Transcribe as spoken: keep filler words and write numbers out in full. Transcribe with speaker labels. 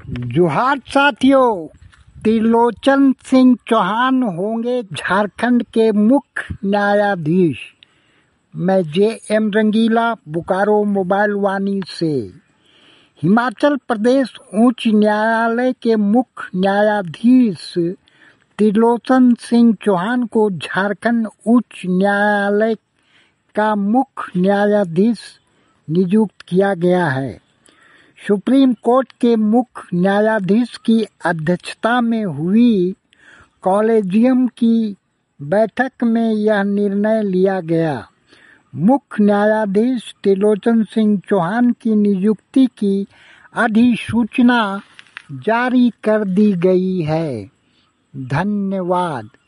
Speaker 1: जोहार साथियों, त्रिलोचन सिंह चौहान होंगे झारखंड के मुख्य न्यायाधीश। मैं J M Rangeela, Bokaro mobile Vani से। हिमाचल प्रदेश उच्च न्यायालय के मुख्य न्यायाधीश त्रिलोचन सिंह चौहान को झारखंड उच्च न्यायालय का मुख्य न्यायाधीश नियुक्त किया गया है। सुप्रीम कोर्ट के मुख्य न्यायाधीश की अध्यक्षता में हुई कॉलेजियम की बैठक में यह निर्णय लिया गया। मुख्य न्यायाधीश त्रिलोचन सिंह चौहान की नियुक्ति की अधिसूचना जारी कर दी गई है। धन्यवाद।